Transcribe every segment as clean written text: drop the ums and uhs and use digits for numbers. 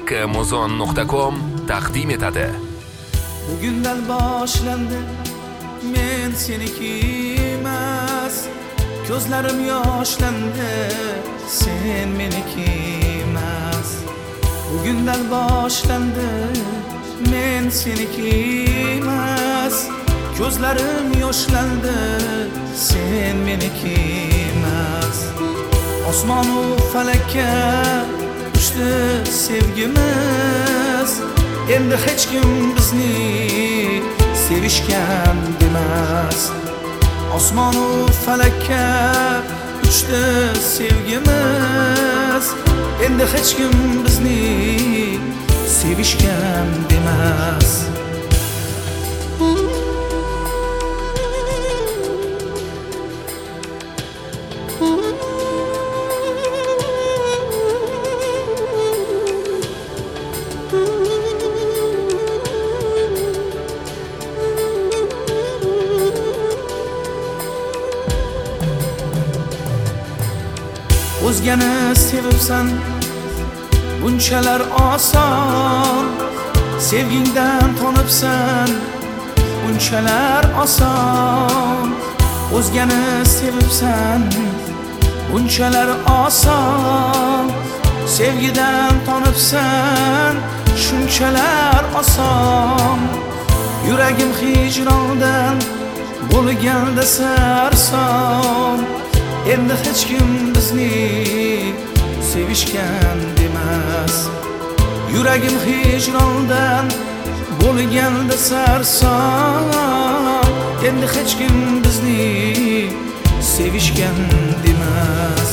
kmozon.com taqdim etadi. Bugundan boshlandi men seniki emas, ko'zlarim yoshlandi sen meniki emas. Bugundan boshlandi men seniki emas, ko'zlarim yoshlandi sen meniki emas. Osmonu falakka uchdi sevgimiz, endi hech kim bizni sevishgan demas. Osmonu falakka uchdi sevgimiz, endi hech kim bizni sevishgan demas. O'zgani sevibsan bunchalar oson, sevgingdan tonibsan bunchalar oson. O'zgani sevibsan bunchalar oson, sevgidan tonibsan shunchalar oson. Yuragim hijrondan bo'lganda sarson, endi hech kim bizni sevishgan demas. Yuragim hijrondan bo'lganda sarson, endi hech kim bizni sevishgan demas.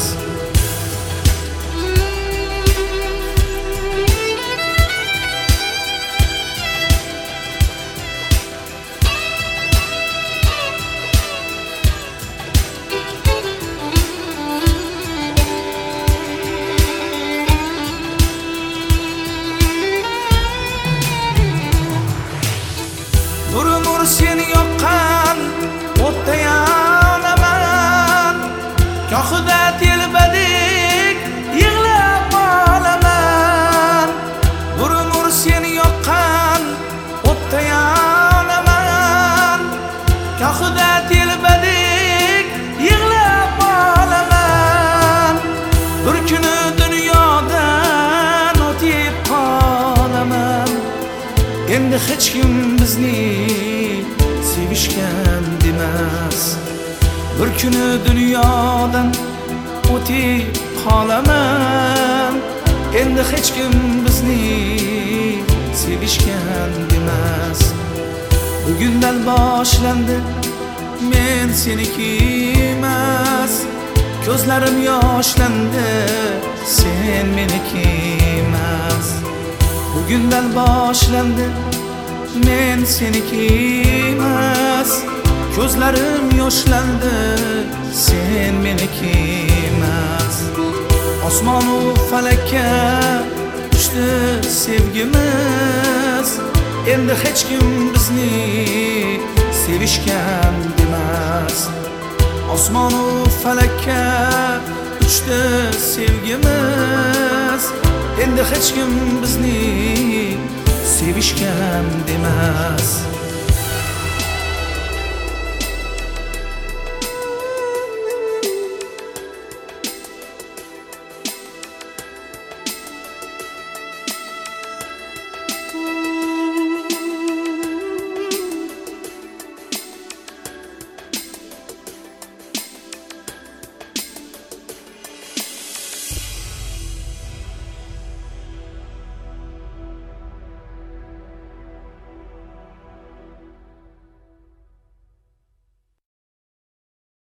Nur seni yoqqan o'tda yonaman, gohida telbadek yig'lab qolaman. Nur seni yoqqan o'tda yonaman, gohida telbadek yig'lab qolaman. Bir kuni dunyodan o'tib qolaman, endi hech kim bizni sevishgan demas. Bir kuni dunyodan o'tib qolaman, endi hech kim bizni sevishgan demas. Bugundan boshlandi men seniki emas, ko'zlarim yoshlandi sen meniki emas. Bugundan boshlandi men seniki emas, ko'zlarim yoshlandi sen meniki emas. Osmonu falakka uchdi sevgimiz, endi hech kim bizni sevishgan demas. Osmonu falakka uchdi sevgimiz, endi hech kim bizni sevishgan demas.